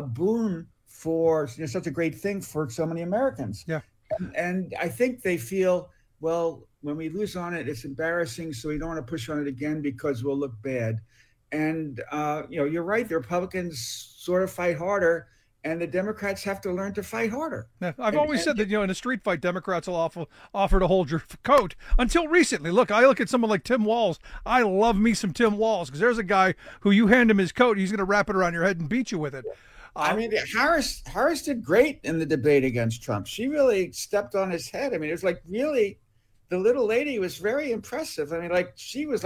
boon for, such a great thing for so many Americans. Yeah. And I think they feel, well, when we lose on it, it's embarrassing, so we don't want to push on it again because we'll look bad. And, you're right. The Republicans sort of fight harder, and the Democrats have to learn to fight harder. Yeah, I've always said that, in a street fight, Democrats will offer to hold your coat. Until recently, I look at someone like Tim Walz. I love me some Tim Walz, because there's a guy who you hand him his coat, he's going to wrap it around your head and beat you with it. I mean, Harris did great in the debate against Trump. She really stepped on his head. I mean, it was really, the little lady was very impressive. I mean, she was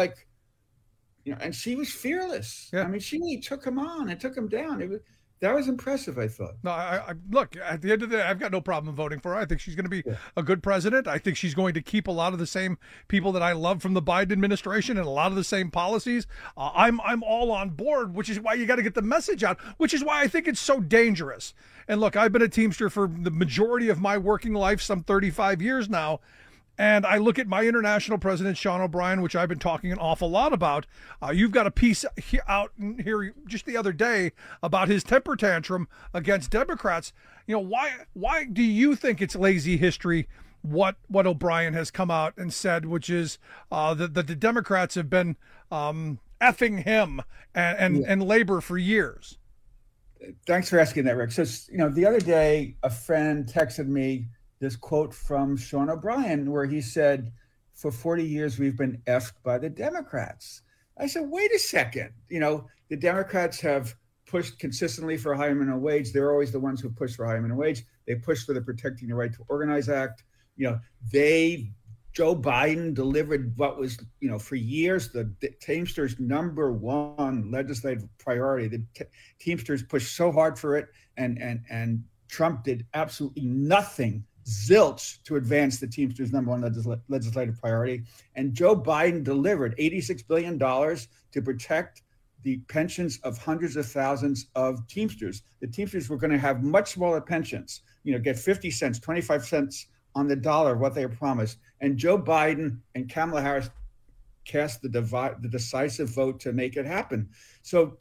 and she was fearless. Yeah. I mean, she really took him on and took him down. That was impressive, I thought. No, I look, at the end of the day, I've got no problem voting for her. I think she's going to be a good president. I think she's going to keep a lot of the same people that I love from the Biden administration and a lot of the same policies. I'm all on board, which is why you got to get the message out, which is why I think it's so dangerous. And look, I've been a Teamster for the majority of my working life, some 35 years now. And I look at my international president, Sean O'Brien, which I've been talking an awful lot about. You've got a piece out here just the other day about his temper tantrum against Democrats. Why do you think it's lazy history what O'Brien has come out and said, which is that the Democrats have been effing him and labor for years? Thanks for asking that, Rick. So, the other day, a friend texted me this quote from Sean O'Brien where he said, for 40 years, we've been effed by the Democrats. I said, wait a second. The Democrats have pushed consistently for a higher minimum wage. They're always the ones who push for a higher minimum wage. They pushed for the Protecting the Right to Organize Act. Joe Biden delivered what was, for years, the Teamsters' #1 legislative priority. The Teamsters pushed so hard for it, and Trump did absolutely nothing, zilch, to advance the Teamsters' #1 legislative priority. And Joe Biden delivered $86 billion to protect the pensions of hundreds of thousands of Teamsters. The Teamsters were going to have much smaller pensions, get 50 cents, 25 cents on the dollar of what they were promised. And Joe Biden and Kamala Harris cast the decisive vote to make it happen. So,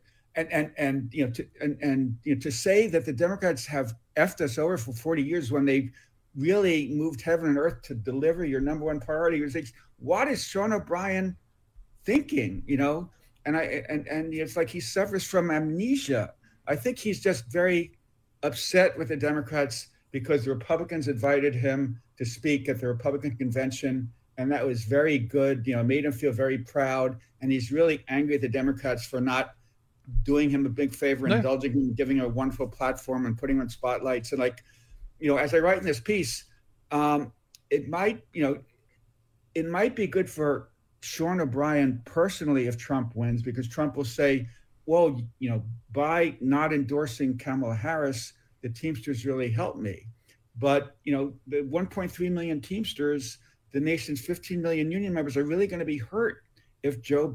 to say that the Democrats have effed us over for 40 years when they really moved heaven and earth to deliver your #1 priority, what is Sean O'Brien thinking? And it's like he suffers from amnesia. I think he's just very upset with the Democrats because the Republicans invited him to speak at the Republican convention, And that was very good, made him feel very proud. And he's really angry at the Democrats for not doing him a big favor, indulging him, giving him a wonderful platform and putting him in spotlights. And as I write in this piece, it might be good for Sean O'Brien personally if Trump wins, because Trump will say, well, by not endorsing Kamala Harris, the Teamsters really helped me. But, the 1.3 million Teamsters, the nation's 15 million union members, are really going to be hurt if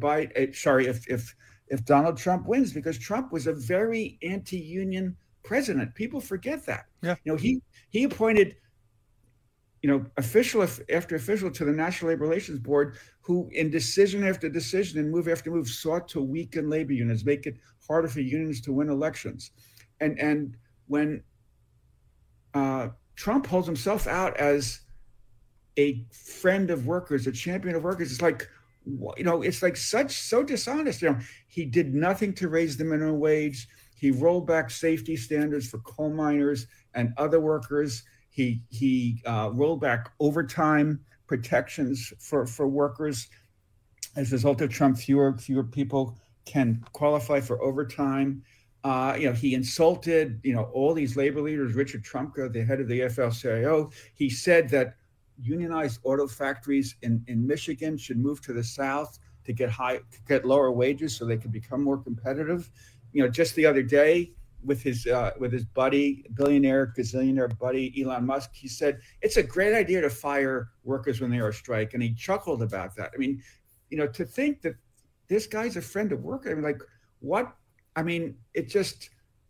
if Donald Trump wins, because Trump was a very anti-union president. People forget that. Yeah. He appointed, official after official to the National Labor Relations Board, who in decision after decision and move after move sought to weaken labor unions, make it harder for unions to win elections. And when Trump holds himself out as a friend of workers, a champion of workers, it's like, so dishonest. He did nothing to raise the minimum wage. He rolled back safety standards for coal miners and other workers. He rolled back overtime protections for workers. As a result of Trump, fewer people can qualify for overtime. He insulted, all these labor leaders. Richard Trumka, the head of the AFL-CIO, he said that unionized auto factories in Michigan should move to the South to get lower wages so they could become more competitive. Just the other day with his buddy, billionaire, gazillionaire buddy, Elon Musk, he said, it's a great idea to fire workers when they are on strike. And he chuckled about that. I mean, to think that this guy's a friend of workers, what? I mean, it just,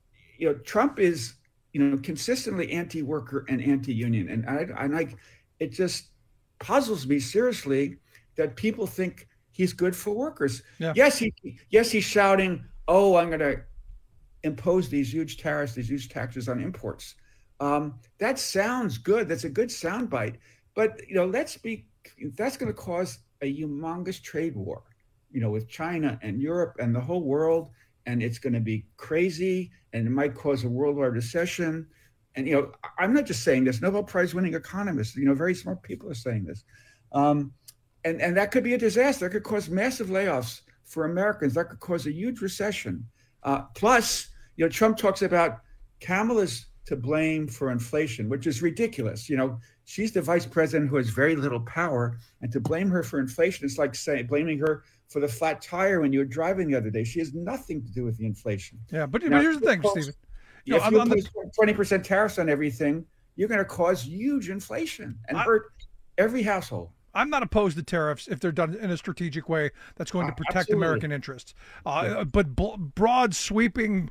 Trump is, consistently anti-worker and anti-union. And it just puzzles me seriously that people think he's good for workers. Yeah. Yes, he's shouting, oh, I'm going to impose these huge tariffs, these huge taxes on imports. That sounds good. That's a good soundbite. But, that's going to cause a humongous trade war, with China and Europe and the whole world. And it's going to be crazy, and it might cause a worldwide recession. And, I'm not just saying this. Nobel Prize winning economists, very smart people are saying this. And that could be a disaster. That could cause massive layoffs for Americans. That could cause a huge recession. Plus, Trump talks about Kamala's to blame for inflation, which is ridiculous. She's the vice president who has very little power. And to blame her for inflation is like blaming her for the flat tire when you were driving the other day. She has nothing to do with the inflation. Yeah, but here's the thing, Stephen. If you put 20% tariffs on everything, you're going to cause huge inflation and hurt every household. I'm not opposed to tariffs if they're done in a strategic way that's going to protect Absolutely. American interests. But broad sweeping,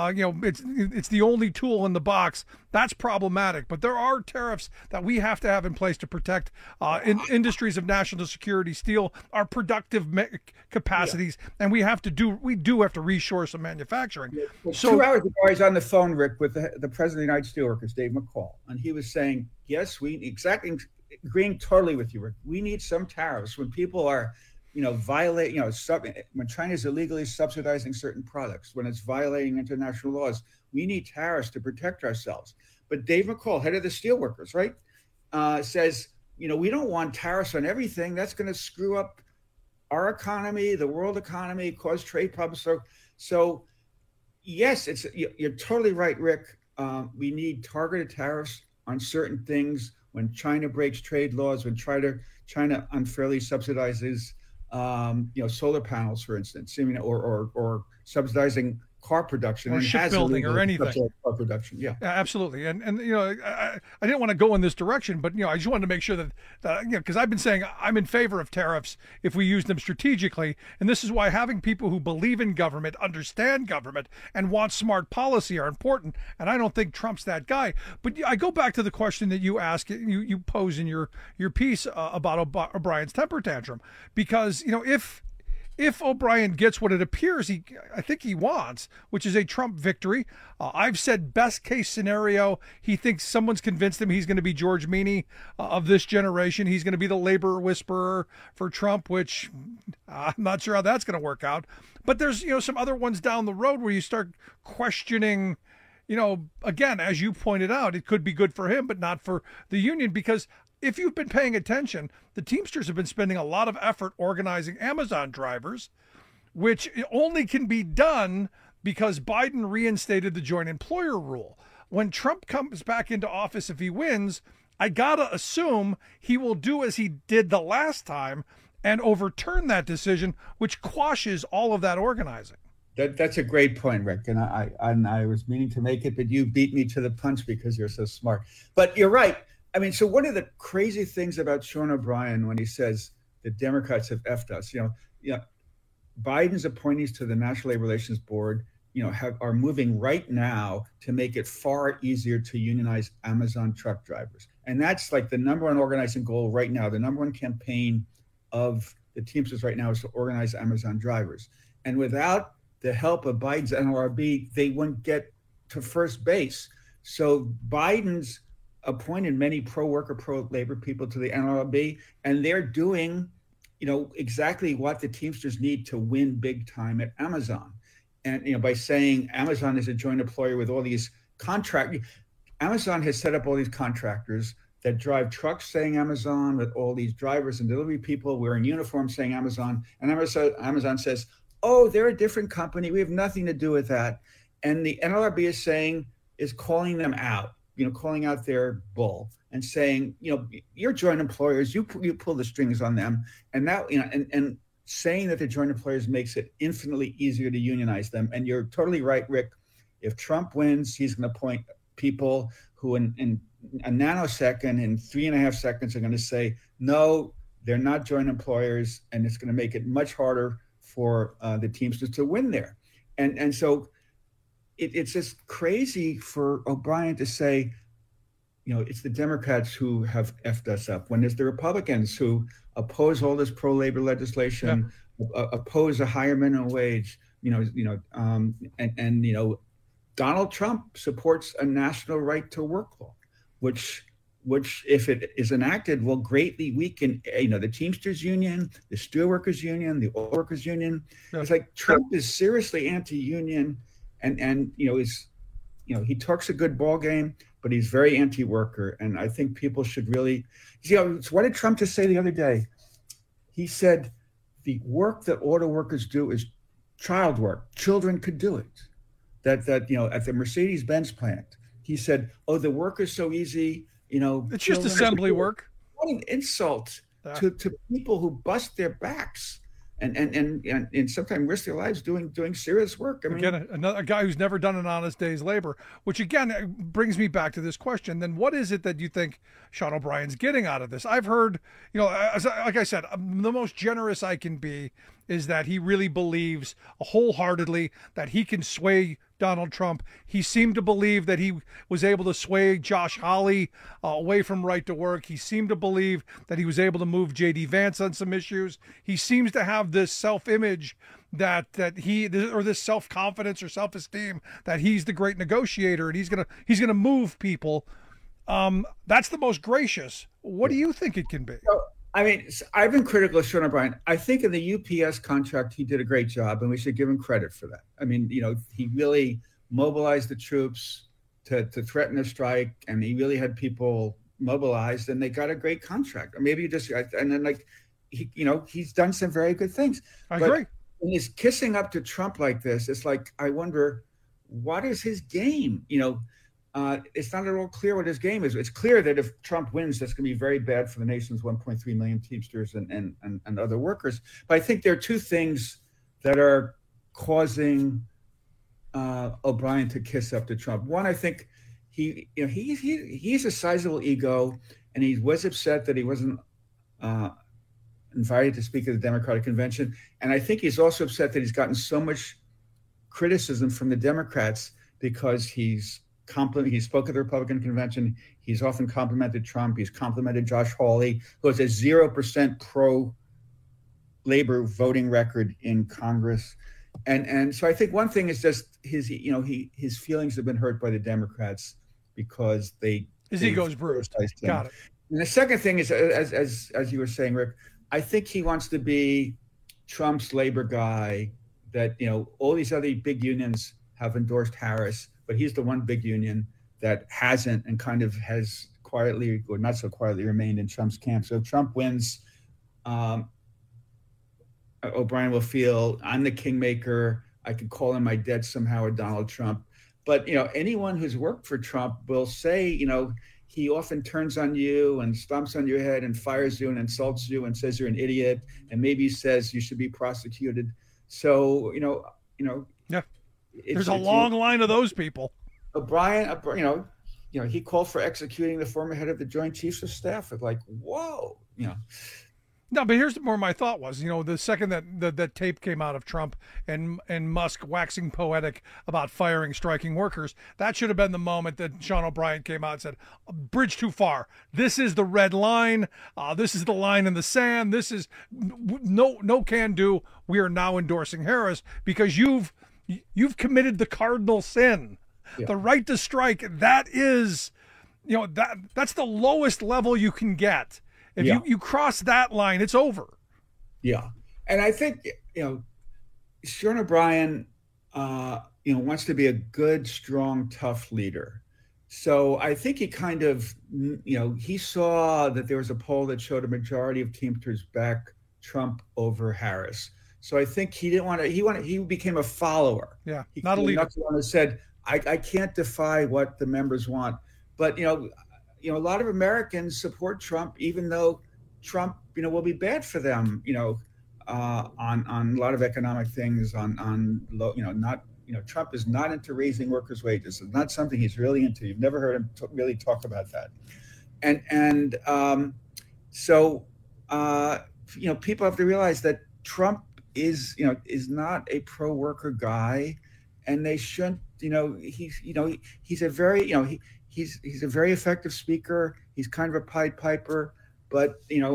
it's the only tool in the box. That's problematic. But there are tariffs that we have to have in place to protect industries of national security, steel, our productive capacities, and we do have to reshore some manufacturing. Yeah. Well, so 2 hours ago, I was on the phone, Rick, with the president of the United Steelworkers, Dave McCall, and he was saying, yes, agreeing totally with you, Rick. We need some tariffs when people are, violating, when China's illegally subsidizing certain products, when it's violating international laws, we need tariffs to protect ourselves. But Dave McCall, head of the steelworkers, right, says, we don't want tariffs on everything. That's going to screw up our economy, the world economy, cause trade problems. So yes, you're totally right, Rick. We need targeted tariffs on certain things. When China breaks trade laws, when China unfairly subsidizes, solar panels, for instance, or subsidizing car production or shipbuilding or anything. Car production, yeah, absolutely. And I didn't want to go in this direction, but I just wanted to make sure that because I've been saying I'm in favor of tariffs if we use them strategically, and this is why having people who believe in government, understand government, and want smart policy are important. And I don't think Trump's that guy. But I go back to the question that you ask, you pose in your piece about O'Brien's temper tantrum, because if O'Brien gets what it appears I think he wants, which is a Trump victory, I've said best case scenario, he thinks someone's convinced him he's going to be George Meany of this generation. He's going to be the labor whisperer for Trump, which I'm not sure how that's going to work out. But there's some other ones down the road where you start questioning, again, as you pointed out, it could be good for him, but not for the union, because if you've been paying attention, the Teamsters have been spending a lot of effort organizing Amazon drivers, which only can be done because Biden reinstated the joint employer rule. When Trump comes back into office, if he wins, I gotta assume he will do as he did the last time and overturn that decision, which quashes all of that organizing. That's a great point, Rick. And I was meaning to make it, but you beat me to the punch because you're so smart. But you're right. I mean, so one of the crazy things about Sean O'Brien when he says the Democrats have effed us, Biden's appointees to the National Labor Relations Board, are moving right now to make it far easier to unionize Amazon truck drivers. And that's like the number one organizing goal right now. The number one campaign of the Teamsters right now is to organize Amazon drivers. And without the help of Biden's NLRB, they wouldn't get to first base. So Biden's appointed many pro-worker, pro-labor people to the NLRB, and they're doing, exactly what the Teamsters need to win big time at Amazon. And, by saying Amazon is a joint employer with all these Amazon has set up all these contractors that drive trucks saying Amazon, with all these drivers and delivery people wearing uniforms saying Amazon. And Amazon says, oh, they're a different company. We have nothing to do with that. And the NLRB is calling them out, calling out their bull and saying, you're joint employers, you pull the strings on them. And that, and saying that they're joint employers makes it infinitely easier to unionize them. And you're totally right, Rick. If Trump wins, he's going to appoint people who in a nanosecond, in 3.5 seconds, are going to say, no, they're not joint employers. And it's going to make it much harder for the Teamsters to win there. And so it's just crazy for O'Brien to say, it's the Democrats who have effed us up, when it's the Republicans who oppose all this pro-labor legislation, oppose a higher minimum wage, Donald Trump supports a national right to work law, which if it is enacted will greatly weaken, the Teamsters Union, the Steelworkers Union, the Oil Workers Union. It's like Trump is seriously anti-union, and he talks a good ball game, but he's very anti-worker. And I think people should really what did Trump just say the other day? He said the work that auto workers do is child work. Children could do it. That at the Mercedes-Benz plant, he said, oh, the work is so easy. It's just assembly work. What an insult to people who bust their backs and sometimes risk their lives doing serious work. I mean, again, a guy who's never done an honest day's labor, which again brings me back to this question. Then what is it that you think Sean O'Brien's getting out of this? I've heard, like I said, the most generous I can be is that he really believes wholeheartedly that he can sway Donald Trump. He seemed to believe that he was able to sway Josh Hawley away from right to work. He seemed to believe that he was able to move J.D. Vance on some issues. He seems to have this self-image that this self-confidence or self-esteem that he's the great negotiator and he's gonna move people. That's the most gracious. What do you think it can be? I mean, I've been critical of Sean O'Brien. I think in the UPS contract, he did a great job, and we should give him credit for that. I mean, he really mobilized the troops to threaten a strike, and he really had people mobilized, and they got a great contract. Or maybe he's done some very good things. I agree. When he's kissing up to Trump like this, it's like, I wonder, what is his game? It's not at all clear what his game is. It's clear that if Trump wins, that's going to be very bad for the nation's 1.3 million Teamsters and other workers. But I think there are two things that are causing O'Brien to kiss up to Trump. One, I think he's a sizable ego, and he was upset that he wasn't invited to speak at the Democratic Convention. And I think he's also upset that he's gotten so much criticism from the Democrats because he spoke at the Republican convention. He's often complimented Trump. He's complimented Josh Hawley, who has a 0% pro-labor voting record in Congress. And so I think one thing is just his feelings have been hurt by the Democrats because his ego's bruised. Got it. And the second thing is, as you were saying, Rick, I think he wants to be Trump's labor guy. That all these other big unions have endorsed Harris, but he's the one big union that hasn't, and kind of has quietly or not so quietly remained in Trump's camp. So if Trump wins, O'Brien will feel I'm the kingmaker. I could call in my debt somehow with Donald Trump. But, anyone who's worked for Trump will say, he often turns on you and stomps on your head and fires you and insults you and says you're an idiot. And maybe says you should be prosecuted. So, yeah, there's a long line of those people. O'Brien, he called for executing the former head of the Joint Chiefs of Staff. It's like, whoa, No, but here's where my thought was. The second that tape came out of Trump and Musk waxing poetic about firing striking workers, that should have been the moment that Sean O'Brien came out and said, "Bridge too far. This is the red line. This is the line in the sand. This is no can do. We are now endorsing Harris because you've committed the cardinal sin, the right to strike. That is, that's the lowest level you can get." If you cross that line, it's over. Yeah. And I think, Sean O'Brien, wants to be a good, strong, tough leader. So I think he kind of, he saw that there was a poll that showed a majority of Teamsters back Trump over Harris. So I think he didn't want to, he became a follower. Yeah, he not a leader. Not the one who said, I can't defy what the members want. But, a lot of Americans support Trump, even though Trump, will be bad for them, on a lot of economic things, Trump is not into raising workers' wages. It's not something he's really into. You've never heard him really talk about that. So people have to realize that Trump is not a pro-worker guy, and they shouldn't, he's a very, He's a very effective speaker. He's kind of a Pied Piper, but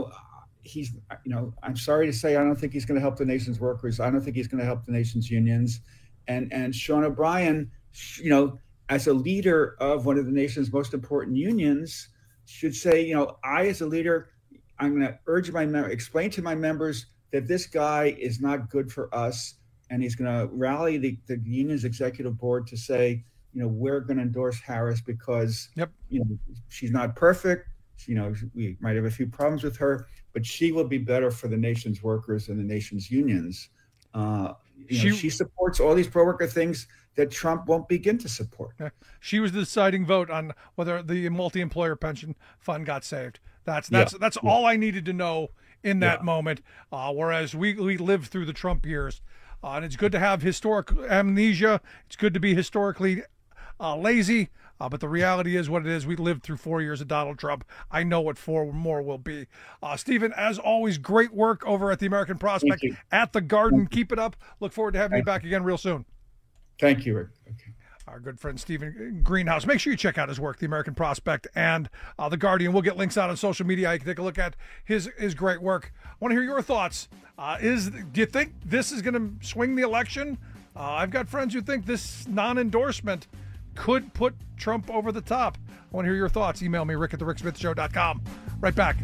I'm sorry to say, I don't think he's going to help the nation's workers. I don't think he's going to help the nation's unions. And Sean O'Brien, as a leader of one of the nation's most important unions, should say, I as a leader, I'm going to urge explain to my members that this guy is not good for us, and he's going to rally the union's executive board to say, we're going to endorse Harris because, she's not perfect. We might have a few problems with her, but she will be better for the nation's workers and the nation's unions. She supports all these pro-worker things that Trump won't begin to support. She was the deciding vote on whether the multi-employer pension fund got saved. That's all I needed to know in that moment. Whereas we lived through the Trump years, and it's good to have historic amnesia. It's good to be historically lazy, but the reality is what it is. We lived through 4 years of Donald Trump. I know what 4 more will be. Stephen, as always, great work over at the American Prospect at the Garden. Keep it up. Look forward to having you back again real soon. Thank you, Rick. Okay. Our good friend Stephen Greenhouse. Make sure you check out his work, the American Prospect and the Guardian. We'll get links out on social media. You can take a look at his great work. I want to hear your thoughts. Do you think this is going to swing the election? I've got friends who think this non-endorsement could put Trump over the top. I want to hear your thoughts. Email me, rick@thericksmithshow.com. Right back.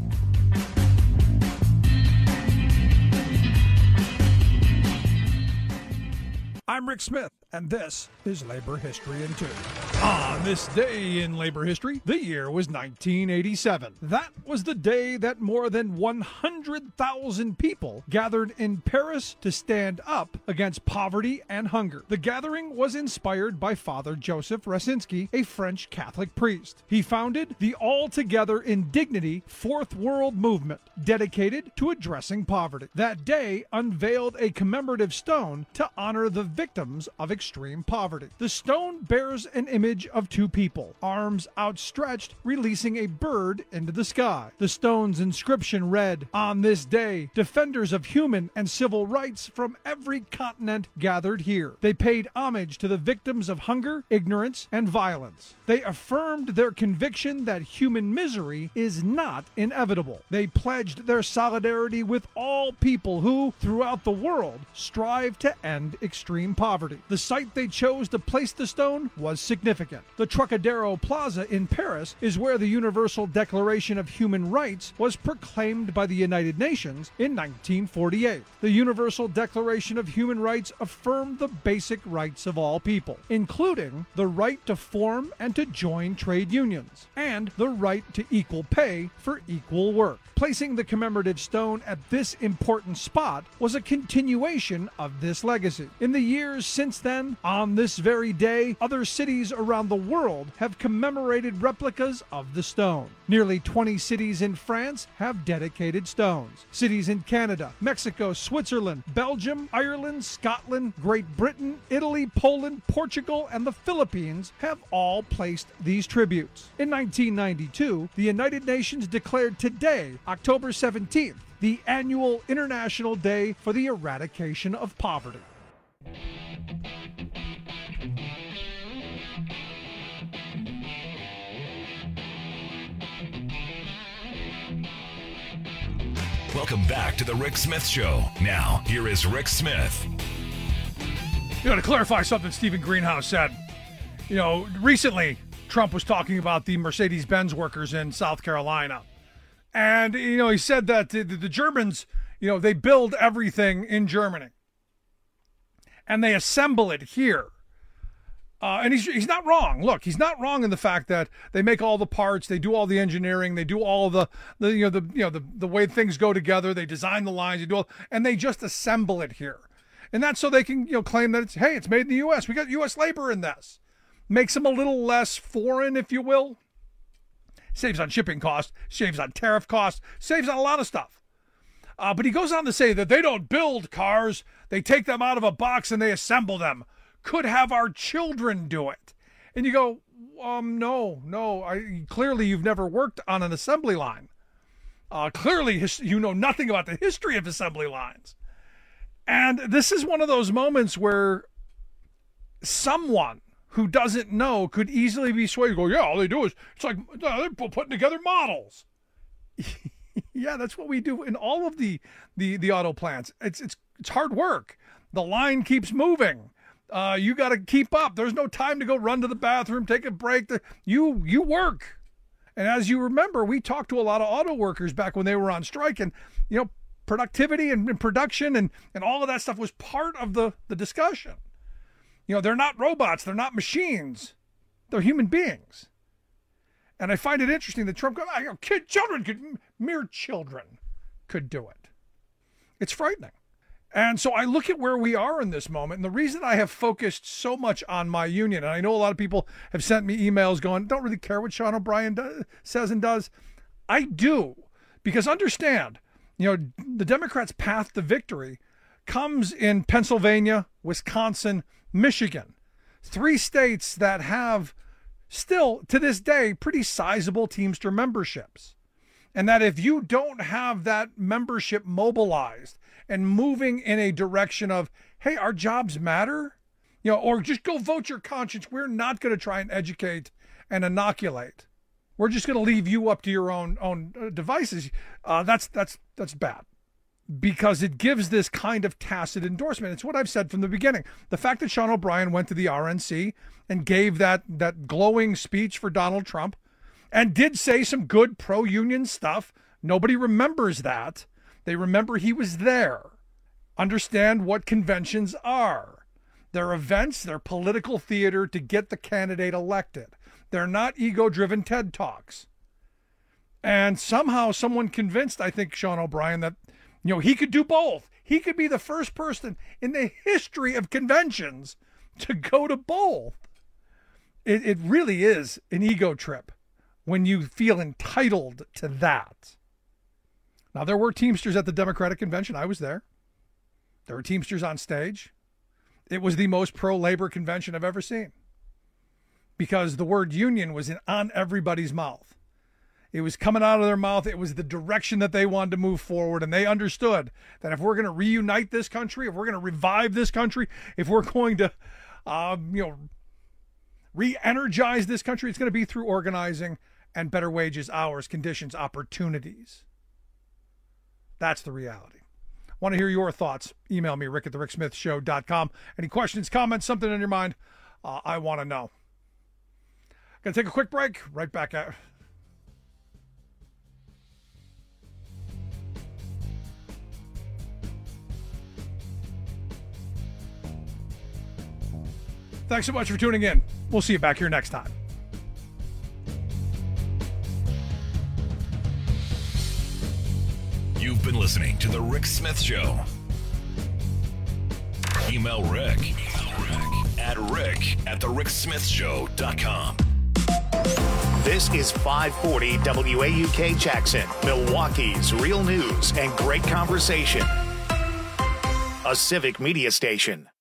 I'm Rick Smith, and this is Labor History in 2. On this day in labor history, the year was 1987. That was the day that more than 100,000 people gathered in Paris to stand up against poverty and hunger. The gathering was inspired by Father Joseph Racinski, a French Catholic priest. He founded the All Together in Dignity Fourth World Movement, dedicated to addressing poverty. That day unveiled a commemorative stone to honor the victims of extreme poverty. The stone bears an image of 2 people, arms outstretched, releasing a bird into the sky. The stone's inscription read, "On this day, defenders of human and civil rights from every continent gathered here. They paid homage to the victims of hunger, ignorance, and violence. They affirmed their conviction that human misery is not inevitable. They pledged their solidarity with all people who, throughout the world, strive to end extreme poverty." The site they chose to place the stone was significant. significant. The Trocadero Plaza in Paris is where the Universal Declaration of Human Rights was proclaimed by the United Nations in 1948. The Universal Declaration of Human Rights affirmed the basic rights of all people, including the right to form and to join trade unions, and the right to equal pay for equal work. Placing the commemorative stone at this important spot was a continuation of this legacy. In the years since then, on this very day, other cities around the world have commemorated replicas of the stone. Nearly 20 cities in France have dedicated stones. Cities in Canada, Mexico, Switzerland, Belgium, Ireland, Scotland, Great Britain, Italy, Poland, Portugal, and the Philippines have all placed these tributes. In 1992, the United Nations declared today, October 17th, the annual International Day for the Eradication of Poverty. Welcome back to the Rick Smith Show. Now, here is Rick Smith. To clarify something Stephen Greenhouse said, recently Trump was talking about the Mercedes-Benz workers in South Carolina. And, he said that the Germans, they build everything in Germany. And they assemble it here. And he's not wrong. Look, he's not wrong in the fact that they make all the parts, they do all the engineering, they do all the way things go together, they design the lines, and they just assemble it here. And that's so they can claim that it's made in the U.S. We got U.S. labor in this. Makes them a little less foreign, if you will. Saves on shipping costs, saves on tariff costs, saves on a lot of stuff. But he goes on to say that they don't build cars, they take them out of a box and they assemble them. Could have our children do it. And you go, no. Clearly you've never worked on an assembly line. Clearly you know nothing about the history of assembly lines. And this is one of those moments where someone who doesn't know could easily be swayed to go, yeah, all they do is, it's like they're putting together models. Yeah, that's what we do in all of the auto plants. It's hard work. The line keeps moving. You got to keep up. There's no time to go run to the bathroom, take a break. You work. And as you remember, we talked to a lot of auto workers back when they were on strike, and productivity and production and all of that stuff was part of the discussion. They're not robots. They're not machines. They're human beings. And I find it interesting that Trump, mere children could do it. It's frightening. And so I look at where we are in this moment. And the reason I have focused so much on my union, and I know a lot of people have sent me emails going, don't really care what Sean O'Brien says and does. I do. Because understand, the Democrats' path to victory comes in Pennsylvania, Wisconsin, Michigan. 3 states that have still, to this day, pretty sizable Teamster memberships. And that if you don't have that membership mobilized and moving in a direction of, hey, our jobs matter, or just go vote your conscience. We're not going to try and educate and inoculate. We're just going to leave you up to your own devices. That's bad, because it gives this kind of tacit endorsement. It's what I've said from the beginning. The fact that Sean O'Brien went to the RNC and gave that glowing speech for Donald Trump and did say some good pro-union stuff, nobody remembers that. They remember he was there. Understand what conventions are. They're events, they're political theater to get the candidate elected. They're not ego-driven TED Talks. And somehow someone convinced, I think, Sean O'Brien that, he could do both. He could be the first person in the history of conventions to go to both. It really is an ego trip when you feel entitled to that. Now, there were Teamsters at the Democratic Convention. I was there. There were Teamsters on stage. It was the most pro-labor convention I've ever seen, because the word union was on everybody's mouth. It was coming out of their mouth. It was the direction that they wanted to move forward, and they understood that if we're going to reunite this country, if we're going to revive this country, if we're going to, re-energize this country, it's going to be through organizing and better wages, hours, conditions, opportunities. That's the reality. Want to hear your thoughts? Email me, rick@thericksmithshow.com. Any questions, comments, something on your mind? I want to know. Gonna take a quick break. Right back at. Thanks so much for tuning in. We'll see you back here next time. You've been listening to The Rick Smith Show. Email Rick at rick@thericksmithshow.com. This is 540 WAUK Jackson, Milwaukee's real news and great conversation. A civic media station.